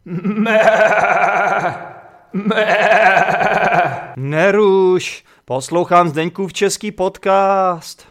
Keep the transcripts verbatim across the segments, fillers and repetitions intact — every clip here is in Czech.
Neruš, poslouchám Zdeňkův český podcast.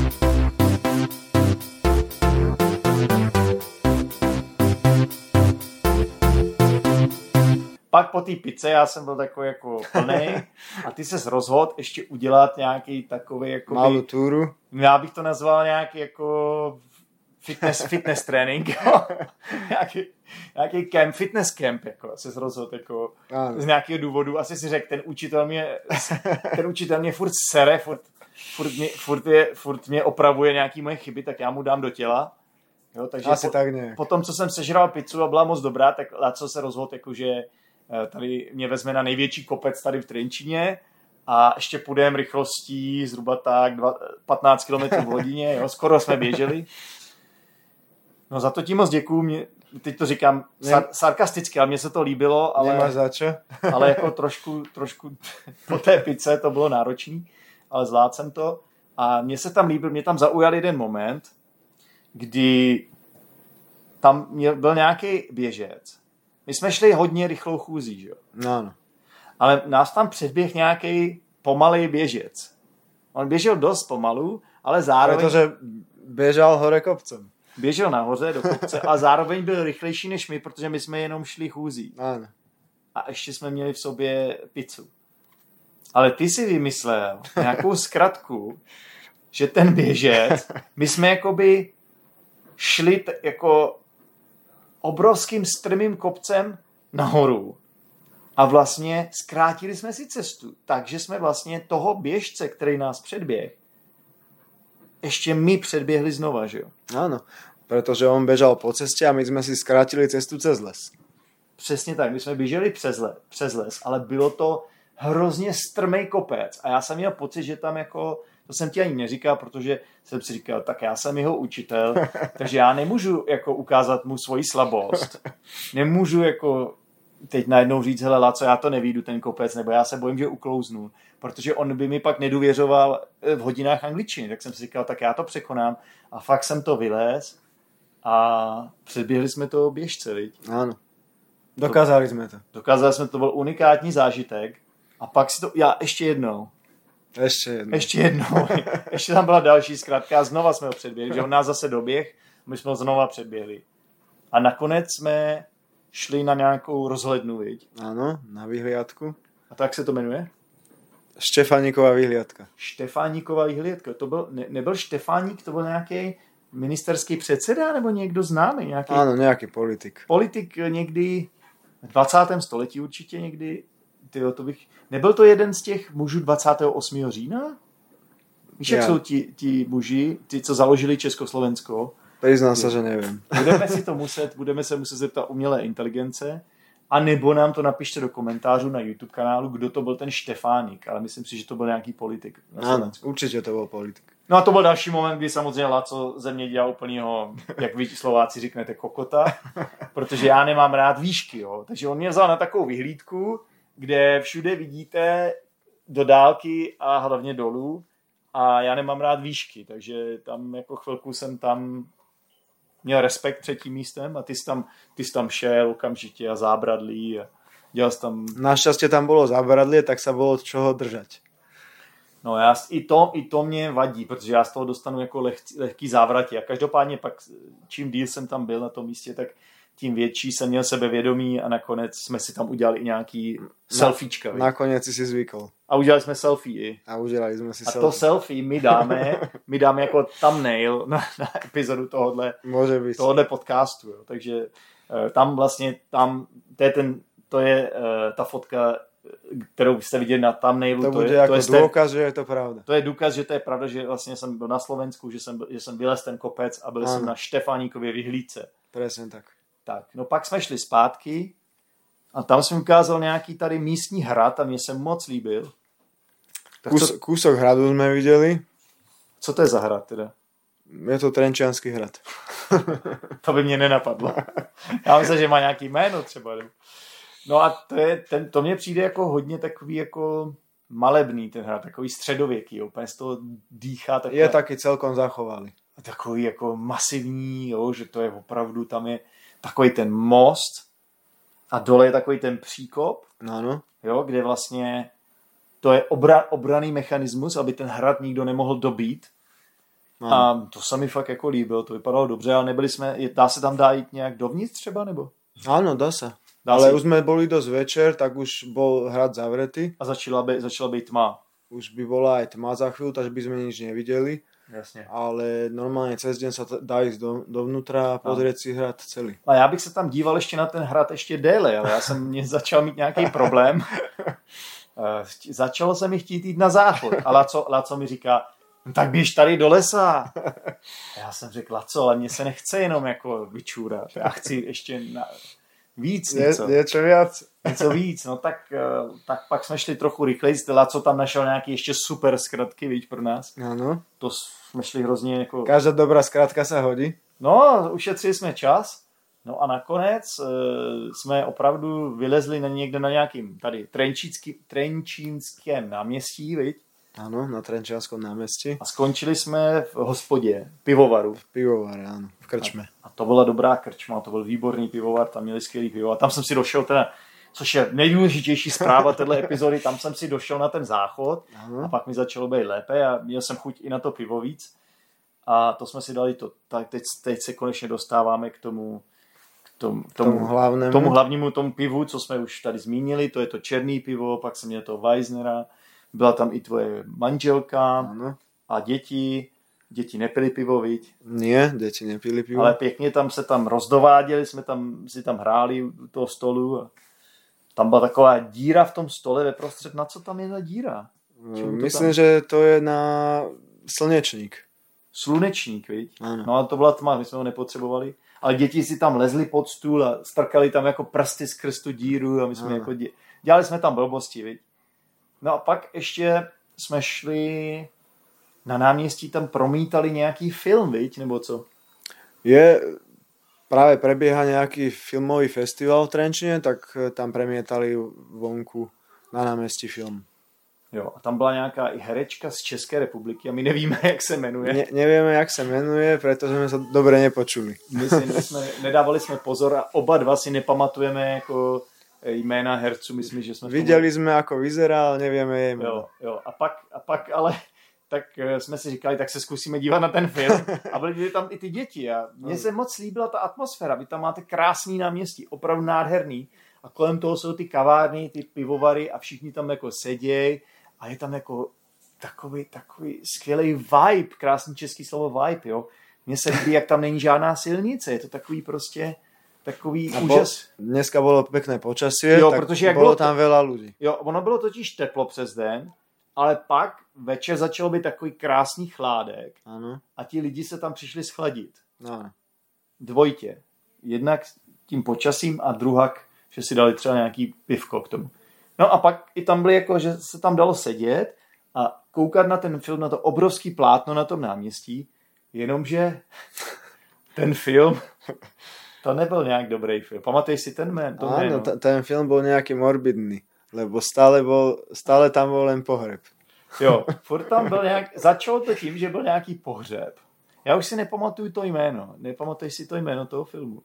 Pak po té pice já jsem byl takový jako plnej a ty ses rozhodl ještě udělat nějaký takový jako malou túru. Já bych to nazval nějaký jako fitness, fitness trénink. nějaký, nějaký camp, fitness camp, jako ses rozhodl jako z nějakého důvodu. Asi si řekl, ten učitel mě, ten učitel mě furt sere, furt, furt, mě, furt, je, furt mě opravuje nějaký moje chyby, tak já mu dám do těla. Jo, takže asi po, tak nějak. Potom, co jsem sežral pizzu a byla moc dobrá, tak Laco se rozhodl, jako, že tady mě vezme na největší kopec tady v Trenčíně a ještě půjdeme rychlostí zhruba tak patnáct kilometrů v hodině, jo, skoro jsme běželi. No za to ti moc děkuju, mě, teď to říkám sar, sarkasticky, ale mně se to líbilo, ale, nemáš za čo? ale jako trošku, trošku po té pice to bylo náročný, ale zvládl jsem to a mně se tam líbil, mě tam zaujal jeden moment, kdy tam byl nějaký běžec. My jsme šli hodně rychlou chůzí, že jo? No, no. Ale nás tam předběh nějaký pomalej běžec. On běžel dost pomalu, ale zároveň... Protože běžel hore kopcem. Běžel nahoře do kopce a zároveň byl rychlejší než my, protože my jsme jenom šli chůzí. Ano. A ještě jsme měli v sobě pizzu. Ale ty si vymyslel nějakou zkratku, že ten běžec, my jsme jakoby šli t- jako obrovským strmým kopcem nahoru a vlastně zkrátili jsme si cestu, takže jsme vlastně toho běžce, který nás předběh, ještě my předběhli znova, že jo? Áno, protože on běžel po cestě a my jsme si zkrátili cestu cez les. Přesně tak, my jsme běželi přes les, přes les, ale bylo to hrozně strmej kopec a já jsem měl pocit, že tam jako, to jsem ti ani neříkal, protože jsem si říkal, tak já jsem jeho učitel, takže já nemůžu jako ukázat mu svoji slabost. Nemůžu jako teď najednou říct, hele Laco, já to nevídu ten kopec, nebo já se bojím, že uklouznu, protože on by mi pak nedůvěřoval v hodinách angličtiny, tak jsem si říkal, tak já to překonám a fakt jsem to vylez a předběhli jsme toho běžce, viď? Áno. Dokázali jsme to. Dokázali jsme, to byl unikátní zážitek a pak si to, já ještě jednou, Ještě jednou. Ještě jednou. Ještě tam byla další zkratka a znova jsme ho předběhli, že on nás zase doběh, my jsme ho znova předběhli. A nakonec jsme šli na nějakou rozhlednu, viď? Áno, na vyhliadku. A tak se to jmenuje? Štefániková vyhliadka. Štefáníková vyhliadka. To byl, ne, nebyl Štefáník, to byl nějaký ministerský předseda nebo někdo známý? Nějaký Áno, nějaký politik. Politik někdy v dvacátém století určitě někdy. Tyjo, to bych... Nebyl to jeden z těch mužů dvacátého osmého října? Víš, jak ja. jsou ti, ti muži, ti, co založili Československo? Priznám sa, že neviem. Budeme si to muset, budeme se muset zeptat umělé inteligence, a nebo nám to napište do komentářů na YouTube kanálu, kdo to byl ten Štefánik, ale myslím si, že to byl nějaký politik. Áno, určitě to byl politik. No a to byl další moment, kdy samozřejmě Laco ze mě dělal úplnýho, jak vy Slováci říknete, kokota, protože já nemám rád výšky, jo. Takže on mě vzal na takovou vyhlídku, kde všude vidíte do dálky a hlavně dolů a já nemám rád výšky, takže tam jako chvilku jsem tam měl respekt před tím místem a ty jsi tam, ty jsi tam šel okamžitě a zábradlí a dělal jsi tam... Našťastie tam bylo zábradlie, tak sa bylo od čoho držať. No já, i to, i to mě vadí, protože já z toho dostanu jako leh, lehký závratě a každopádně pak čím díl jsem tam byl na tom místě, tak tím větší jsem měl sebevědomí a nakonec jsme si tam udělali i nějaký selfiečka. Na, nakonec si si zvykol. A udělali jsme selfie i. A udělali jsme si a selfie. A to selfie my dáme, my dáme jako thumbnail na, na epizodu tohohle, Môže byť. tohohle podcastu. Jo. Takže uh, tam vlastně, tam, to je, ten, to je uh, ta fotka, kterou jste viděli na thumbnailu. To, to bude je, jako to je důkaz, že je to pravda. To je důkaz, že to je pravda, že vlastně jsem byl na Slovensku, že jsem, že jsem vylez ten kopec a byl ano. jsem na Štefánikově vyhlídce. Presne tak. Tak, no pak jsme šli zpátky a tam jsem ukázal nějaký tady místní hrad a mě se moc líbil. Tak Kus, co, kúsok hradu jsme viděli. Co to je za hrad teda? Je to Trenčiansky hrad. To by mě nenapadlo. Já myslím, že má nějaký jméno třeba. No a to, je, ten, to mně přijde jako hodně takový jako malebný ten hrad, takový středověký, úplně z toho dýchá. Takové, je taky celkom zachovali. Takový jako masivní, jo, že to je opravdu, tam je takový ten most a dole je takový ten příkop, Áno. jo, kde vlastně to je obra, obranný mechanismus, aby ten hrad nikdo nemohl dobít. Áno. A to se mi fakt jako líbilo, to vypadalo dobře, ale nebyli jsme, dá se tam dá jít nějak dovnitř třeba, nebo? Áno, dá sa. Dá Ale si... už sme boli dosť večer, tak už bol hrad zavretý. A začala, by, začala být tma. Už by bola aj tma za chvíľu, takže by sme nič nevideli. Jasně. Ale normálne cez deň sa t- dá ísť do, dovnútra a pozrieť si hrad celý. A já bych se tam díval ještě na ten hrad ještě déle, ale já jsem mě začal mít nějaký problém. Začalo se mi chtít jít na záchod. A Laco, Laco mi říká, no tak běž tady do lesa. A já jsem řekl, Laco, ale mně se nechce jenom jako vyčůrat. Já chci ještě na... víc něco. Nie, niečo viac. Něco víc. No tak, tak pak jsme šli trochu rychleji. Laco tam našel nějaký ještě super zkratky, víš, pro nás. Áno. To jsme šli hrozně jako... Každá dobrá skratka sa hodí. No, ušetřili jsme čas. No a nakonec e, jsme opravdu vylezli na někde na nějakým tady Trenčínském náměstí, viď? Áno, na Trenčianskom námestí. A skončili jsme v hospodě, pivovaru. V pivovare, áno, v krčme. A, a to byla dobrá krčma, to byl výborný pivovar, tam měli skvělý pivo. A tam jsem si došel teda, což je nejdůležitější zpráva téhle epizody, tam jsem si došel na ten záchod Ano. a pak mi začalo být lépe a měl jsem chuť i na to pivo víc. A to jsme si dali to. Tak teď, teď se konečně dostáváme k tomu, k tomu, k tomu, tomu hlavnému. tomu hlavnímu tomu pivu, co jsme už tady zmínili, to je to černý pivo, pak jsem měl to Weissnera, byla tam i tvoje manželka Áno. a děti. Děti nepili pivo, viď? Nie, deti nepili pivo. Ale pěkně tam se tam rozdováděli, jsme tam, si tam hráli u toho stolu a tam byla taková díra v tom stole ve prostřed. Na co tam je ta díra? Myslím, že to je na slnečník. Slunečník, viď? Ano. No a to byla tma, my jsme ho nepotřebovali. Ale děti si tam lezli pod stůl a strkali tam jako prsty skrz tu díru a my jsme ano. jako dě... dělali jsme tam blbosti, viď? No a pak ještě jsme šli na náměstí, tam promítali nějaký film, viď? Nebo co? Je, práve prebieha nejaký filmový festival v Trenčine, tak tam premietali vonku na námestí film. Jo, a tam byla nějaká i herečka z České republiky a my nevíme, jak se jmenuje. Ne, nevieme, jak sa menuje, pretože sme sa dobre nepočuli. My si my jsme, nedávali jsme pozor a oba dva si nepamatujeme jako jména herců. Myslím, že jsme... Videli sme, ako vyzerá, ale nevieme jej meno. Jo, jo. A pak, a pak ale tak jsme si říkali, tak se zkusíme dívat na ten film. A byly tam i ty děti. A mně se moc líbila ta atmosféra. Vy tam máte krásný náměstí, opravdu nádherný. A kolem toho jsou ty kavárny, ty pivovary a všichni tam jako sedějí. A je tam jako takový, takový skvělý vibe, krásný český slovo vibe, jo. Mně se líbí, jak tam není žádná silnice. Je to takový prostě takový a úžas. Po, dneska bolo pekné počasie, jo, tak protože jak bolo bylo tam veľa ľudí. Jo, ono bylo totiž teplo přes den, ale pak večer začalo být takový krásný chládek Ano. a ti lidi se tam přišli schladit. No. Dvojitě. Jednak tím počasím a druhak, že si dali třeba nějaký pivko k tomu. No a pak i tam byly jako, že se tam dalo sedět a koukat na ten film, na to obrovský plátno na tom náměstí, jenomže ten film, to nebyl nějak dobrý film. Pamatuješ si ten jmén? To Áno, t- ten film bol nejaký morbidný, lebo stále, bol, stále tam bol len pohreb. Jo, furt tam byl nějak, začalo to tím, že byl nějaký pohřeb. Já už si nepamatuju to jméno. Nepamatuješ si to jméno toho filmu?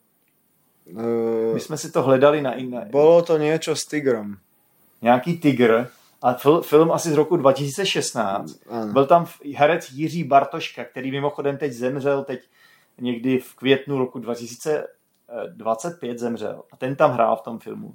Uh, My jsme si to hledali na jiné. Bolo to niečo s tigrom. Nějaký tygr. A fil, film asi z roku dva tisíce šestnáct. Ano. Byl tam herec Jiří Bartoška, který mimochodem teď zemřel, teď někdy v květnu roku dva tisíce dvacet pět zemřel. A ten tam hrál v tom filmu.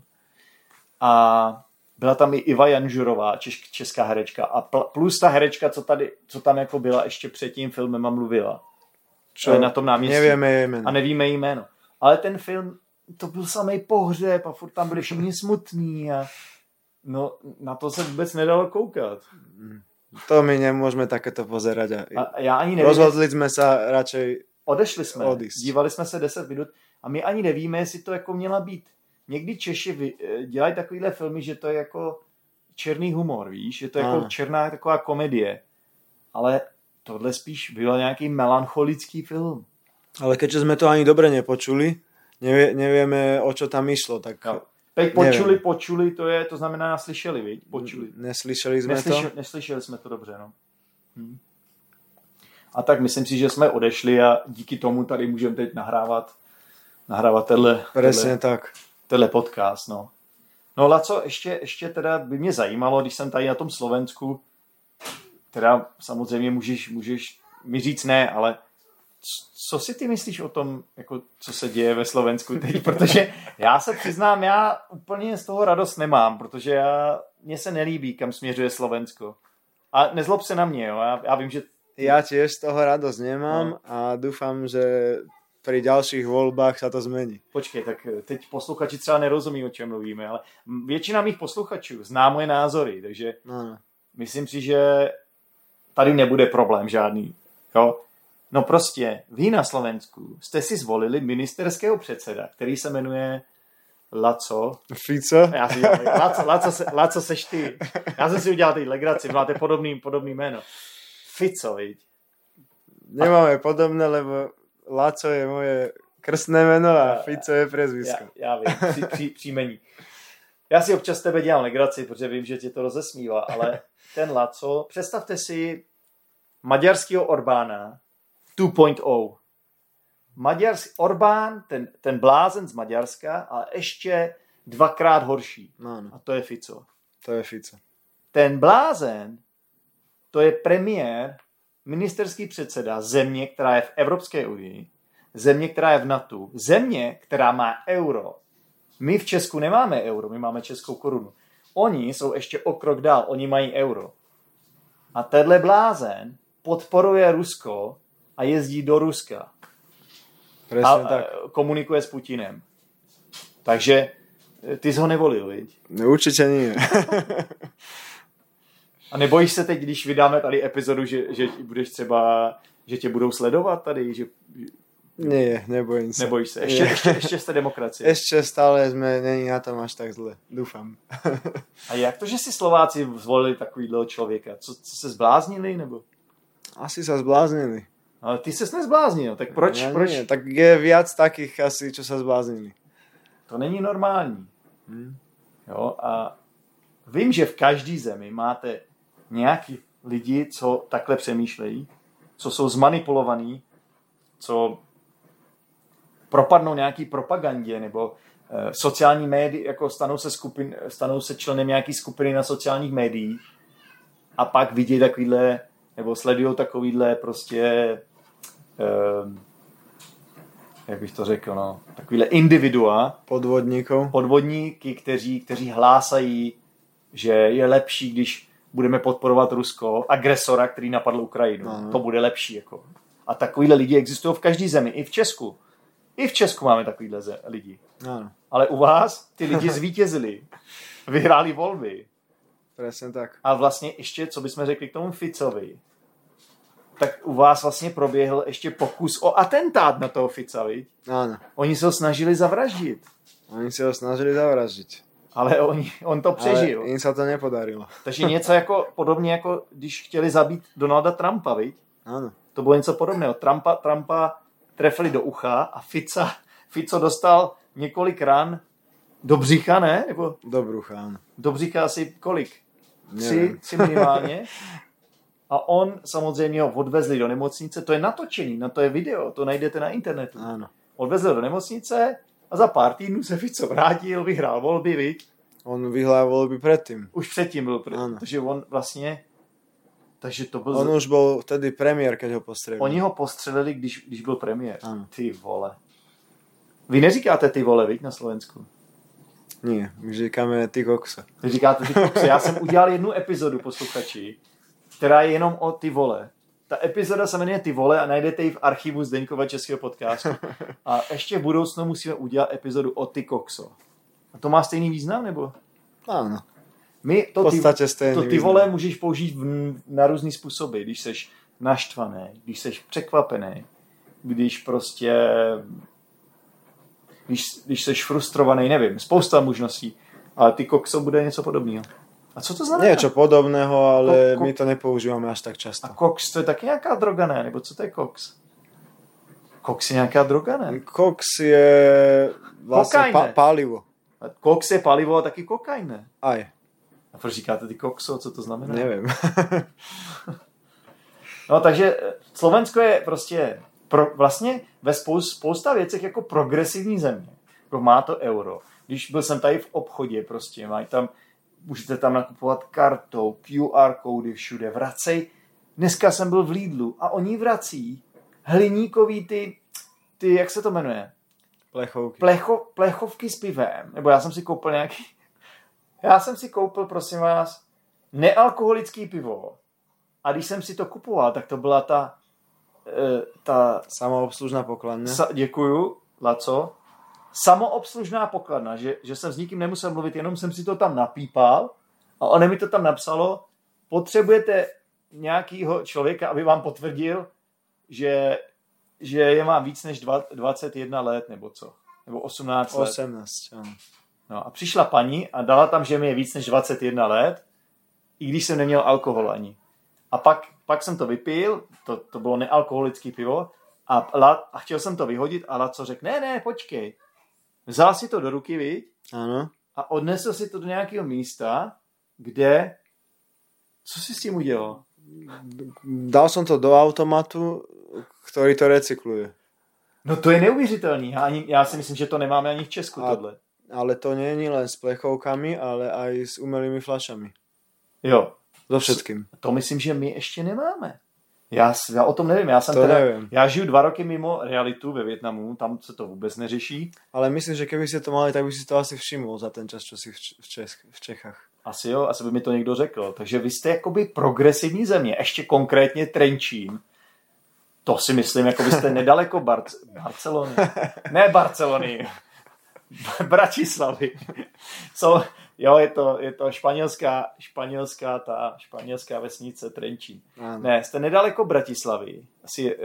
A byla tam i Iva Janžurová, češ, česká herečka. A pl, plus ta herečka, co, tady, co tam jako byla ještě před tím filmem a mluvila. Čo? Na tom náměstí. Nevieme jej meno. A nevíme jí jméno. Ale ten film, to byl samý pohřeb a furt tam byli všichni smutní a no, na to se vůbec nedalo koukat. To my nemôžeme takéto pozerať. A A já ani nevím. rozhodli sme sa radšej Odešli jsme, odísť. dívali jsme se deset minut a my ani nevíme, jestli to jako měla být. Někdy Češi vy, dělají takovýhle filmy, že to je jako černý humor, víš? Že to je jako Ano. černá taková komedie. Ale tohle spíš byl nějaký melancholický film. Ale keďže sme to ani dobre nepočuli, nevie, nevieme, o čo tam išlo, tak Jo. Teď počuli, počuli, to je, to znamená slyšeli, viď? Počuli. neslyšeli sme Neslyšeli, to. neslyšeli jsme to dobře, no. Hm. A tak myslím si, že jsme odešli a díky tomu tady můžeme teď nahrávat nahrávat tenhle, Presne tenhle, tak. tenhle podcast, no. No Laco, ještě, ještě teda by mě zajímalo, když jsem tady na tom Slovensku, teda samozřejmě můžeš, můžeš mi říct ne, ale co si ty myslíš o tom, jako, co se děje ve Slovensku teď? Protože já se přiznám, já úplně z toho radost nemám, protože já, mně se nelíbí, kam směřuje Slovensko. A nezlob se na mě, jo. Já, já vím, že... Ja tiež z toho radosť nemám no. a dúfam, že pri ďalších voľbách sa to zmení. Počkej, tak teď posluchači třeba nerozumí, o čem mluvíme, ale většina mých posluchačů zná moje názory, takže no, no. myslím si, že tady nebude problém žádný, jo. No prostě, vy na Slovensku jste si zvolili ministerského předseda, který se jmenuje Laco. Fico? Já si dělám, Laco, Laco, se, Laco seš ty. Já jsem si udělal teď legraci, máte podobný, podobný jméno. Fico, viď? Nemáme podobné, lebo Laco je moje krstné jméno a Fico je prezvisko. Já, já vím, při, při, příjmení. Já si občas tebe dělám legraci, protože vím, že tě to rozesmívá, ale ten Laco, představte si maďarského Orbána dva tečka nula. Maďarský Orbán, ten, ten blázen z Maďarska, ale ještě dvakrát horší. No, no. A to je Fico. To je Fico. Ten blázen, to je premiér, ministerský předseda země, která je v Evropské unii, země, která je v NATO, země, která má euro. My v Česku nemáme euro, my máme českou korunu. Oni jsou ještě o krok dál, oni mají euro. A tenhle blázen podporuje Rusko a jezdí do Ruska. Presne a tak. Komunikuje s Putinem. Takže ty jsi ho nevolil, viď? No, určitě nie. A nebojíš se teď, když vydáme tady epizodu, že, že budeš třeba, že tě budou sledovat tady? Že... Nie, nebojím se. Nebojíš se. Ještě, ještě, ještě jste demokracie. Ešte stále sme není na tom až tak zle. Dúfam. A jak to, že si Slováci zvolili takovýhle člověka? Co, co se zbláznili, nebo? Asi sa zbláznili. Ale ty ses nezbláznil, tak proč? Ja proč? nie, tak je viac takých asi, čo sa zbláznili. To není normální. Hmm. Jo, a vím, že v každé zemi máte nějaký lidi, co takhle přemýšlejí, co jsou zmanipulovaní, co propadnou nějaký propagandě, nebo eh, sociální médii, jako stanou se, skupin, stanou se členem nějaký skupiny na sociálních médiích a pak vidí takovýhle, nebo sledují takovýhle prostě eh, jak bych to řekl, no, takovýhle individua, Podvodníkov. podvodníky, kteří, kteří hlásají, že je lepší, když budeme podporovat Rusko, agresora, který napadl Ukrajinu. Aha. To bude lepší. Jako. A takovýhle lidi existují v každé zemi, i v Česku. I v Česku máme takovýhle ze- lidi. Áno, Ale u vás ty lidi zvítězili. Vyhráli volby. presne tak. A vlastně ještě, co bychom řekli k tomu Ficovi, tak u vás vlastně proběhl ještě pokus o atentát na toho Fica, viď? Áno. Oni se ho snažili zavraždit. Oni si ho snažili zavraždiť. Ale oni, on to přežil. Ale im sa to nepodarilo. Takže něco jako, podobně jako když chtěli zabít Donalda Trumpa, viď? Áno. To bylo něco podobného. Trumpa, Trumpa trefili do ucha a Fica, Fico dostal několik ran do břicha, ne? Nebo Do brucha, áno. do břicha asi kolik? Tři, Nevím. tři minimálně. A on samozřejmě ho odvezli do nemocnice. To je natočený, na to je video, to najdete na internetu. Áno. Odvezli do nemocnice a za pár týdnů se Fico vrátil, vyhrál volby, viď? On vyhrál voľby predtým. Už předtím byl, Ano. protože on vlastně, takže to byl... On už bol vtedy premiér, keď ho postrelili. Oni ho postřelili, když, když byl premiér. Ano. Ty vole. Vy neříkáte ty vole, viď, na Slovensku? Nie, my říkáme ty kokso. Vy říkáte ty kokse. Já jsem udělal jednu epizodu, posluchači, která je jenom o ty vole. Ta epizoda se jmenuje Ty vole a najdete ji v archivu Zdeňkova českého podcastu. A ještě v budoucnu musíme udělat epizodu o ty kokso. A to má stejný význam, nebo? Áno. My to V podstatě ty, stejný to ty význam. vole můžeš použít v, na různý způsoby. Když seš naštvaný, když seš překvapený, když prostě když, když seš frustrovaný, nevím, spousta možností. Ale ty kokso bude něco podobného. A co to znamená? Niečo podobného, ale Ko- ko- my to nepoužívame až tak často. A koks to je taky nějaká droga, ne? Nebo co to je koks? Koks je nějaká droga, ne? Koks je vlastne Kokain, pa- ne? palivo. A koks je palivo a taky kokain, ne? Aj, A proč říkáte ty kokso? Co to znamená? neviem. No takže Slovensko je prostě pro, vlastně ve spou, spousta věcech jako progresivní země. Jako má to euro, když byl jsem tady v obchodě, prostě mají tam, můžete tam nakupovat kartou, Q R kódy všude, vracej. Dneska jsem byl v Lidlu a oni vrací hliníkový ty, ty, jak se to jmenuje? Plechovky. Plecho, plechovky s pivem, nebo já jsem si koupil nějaký, já jsem si koupil, prosím vás, nealkoholický pivo. A když jsem si to kupoval, tak to byla ta, ta samoobslužná pokladna. Sa, děkuju, Laco. Samoobslužná pokladna, že, že jsem s nikým nemusel mluvit, jenom jsem si to tam napípal a ono mi to tam napsalo, potřebujete nějakýho člověka, aby vám potvrdil, že, že je má víc než dvacet jedna let, nebo co? Nebo osmnáct let. osmnáct, ano. No a přišla paní a dala tam, že mi je víc než dvacet jedna let, i když jsem neměl alkohol ani. A pak, pak jsem to vypil, to, to bylo nealkoholický pivo, a, la, a chtěl jsem to vyhodit a Laco řekl, ne, ne, počkej. Vzal si to do ruky, viď? Ano. A odnesl si to do nějakého místa, kde... Co si s tím udělal? Dal som to do automatu, ktorý to recykluje. No to je neuvěřitelný. Já, ani, já si myslím, že to nemáme ani v Česku, a, tohle. Ale to nie je len s plechovkami, ale aj s umelými fľašami. Jo. So všetkým. To myslím, že my ještě nemáme. Já, já o tom nevím. Já jsem to teda, nevím. Já žiju dva roky mimo realitu ve Vietnamu, tam se to vůbec neřeší. Ale myslím, že keby ste to mali, tak by si to asi všiml za ten čas, čo si v, Čech, v Čechách. Asi jo, asi by mi to někdo řekl. Takže vy jste jakoby progresivní země, ještě konkrétně Trenčín. To si myslím, jako byste nedaleko Bar- Barcelony. Ne Barcelony. Bratislavy. So, jo, je to, je to španělská, španělská, ta španělská vesnice Trenčín. Ano. Ne, jste nedaleko Bratislavy. Asi, uh,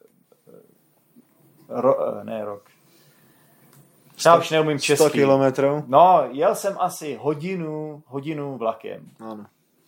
ro, uh, ne rok. Já už neumím česky. sto kilometrů? No, jel jsem asi hodinu, hodinu vlakem. Ano.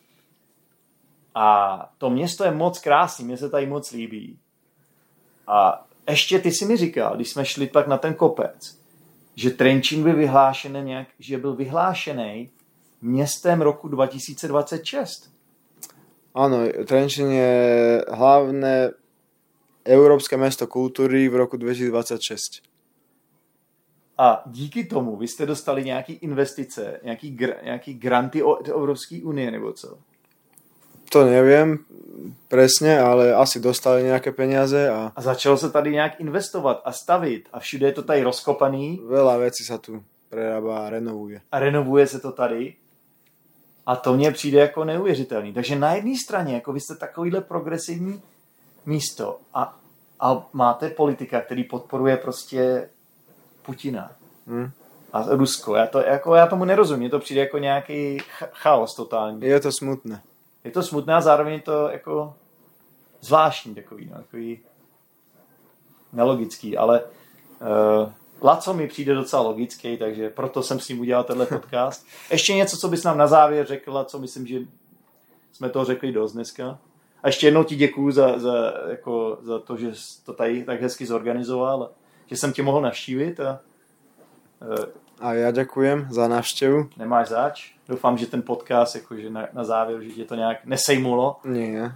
A to město je moc krásný, mně se tady moc líbí. A ještě ty si mi říkal, když jsme šli pak na ten kopec, že Trenčín byl vyhlášený nějak, že byl vyhlášený městem roku dva tisíce dvacet šest. Áno, Trenčín je hlavné európske mesto kultúry v roku dvetisícdvadsaťšesť. A díky tomu vy jste dostali nějaký investice, nějaký, gr, nějaký granty od Evropské unie, nebo co? To neviem presne, ale asi dostali nejaké peniaze a... A začalo se tady nějak investovat a stavit a všude je to tady rozkopaný. Veľa vecí sa tu prerába a renovuje. A renovuje se to tady. A to mně přijde jako neuvěřitelný. Takže na jedné straně, jako vy jste takovýhle progresivní místo a, a máte politika, který podporuje prostě Putina Hmm. a Rusko. Já, to, jako, já tomu nerozumím. Mně to přijde jako nějaký chaos totální. Je to smutné. Je to smutné a zároveň je to jako zvláštní takový, no, takový nelogický, ale uh, Laco mi přijde docela logický, takže proto jsem s ním udělal tenhle podcast. Ještě něco, co bys nám na závěr řekl, Laco, myslím, že jsme toho řekli dost dneska. A ještě jednou ti děkuju za, za, jako, za to, že jsi to tady tak hezky zorganizoval, že jsem tě mohl navštívit. A, uh, a já ďakujem za návštěvu. Nemáš zač. Doufám, že ten podcast, jakože na, na závěr, že tě to nějak nesejmulo. Nie.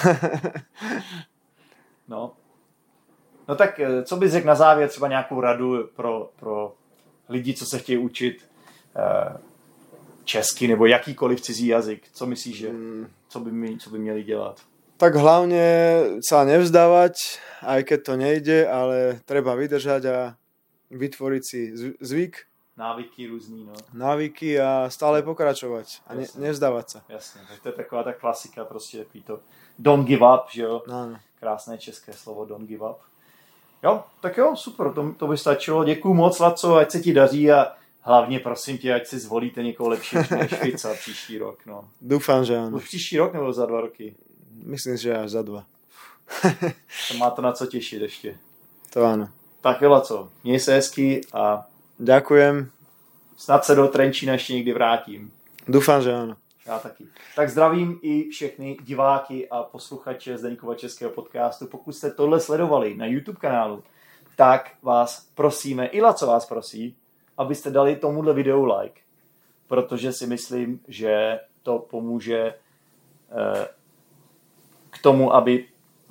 No. No tak, co bys řekl na závěr, třeba nějakou radu pro, pro lidi, co se chtějí učit eh, česky nebo jakýkoliv cizí jazyk? Co myslíš, že co by, mi, co by měli dělat? Tak hlavne sa nevzdávať, aj keď to nejde, ale treba vydržať a vytvoriť si zvyk, návyky různý, no. Návyky a stále pokračovat a ne, nevzdávat se. Jasně, tak to je taková ta klasika, prostě takový to don't give up, že jo? No. Krásné české slovo don't give up. Jo, tak jo, super, to, to by stačilo. Děkuju moc, Laco, ať se ti daří a hlavně prosím tě, ať si zvolíte někoho lepšího než Fica příští rok, no. Doufám, že ano. Už příští rok nebo za dva roky? Myslím, že až za dva. To má to na co těšit ještě. To ano. Tak jo, Laco, měj se hezky a ďakujem. Snad se do Trenčína ještě někdy vrátím. Doufám, že ano. Já taky. Tak zdravím i všechny diváky a posluchače Zdeňkova českého podcastu. Pokud jste tohle sledovali na YouTube kanálu, tak vás prosíme, i Laco vás prosí, abyste dali tomuhle videu like. Protože si myslím, že to pomůže eh, k tomu, aby,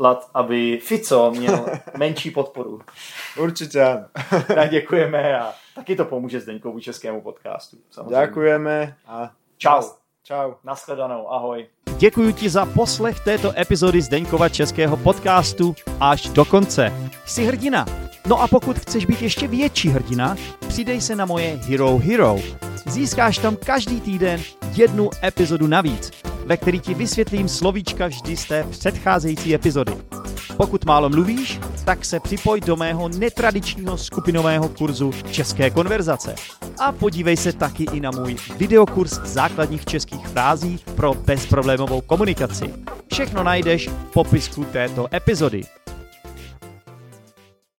aby Fico měl menší podporu. Určitě ano. Tak děkujeme a taky to pomůže Zdeňkovu českému podcastu. Samozřejmě. Ďakujeme a Čau. Čau. Nashledanou, ahoj. Děkuji ti za poslech této epizody Zdeňkova českého podcastu až do konce. Jsi hrdina. No a pokud chceš být ještě větší hrdina, přidej se na moje Hero Hero. Získáš tam každý týden jednu epizodu navíc, ve který ti vysvětlím slovíčka vždy z té předcházející epizody. Pokud málo mluvíš, tak se připoj do mého netradičního skupinového kurzu České konverzace. A podívej se taky i na můj videokurs základních českých frází pro bezproblémovou komunikaci. Všechno najdeš v popisku této epizody.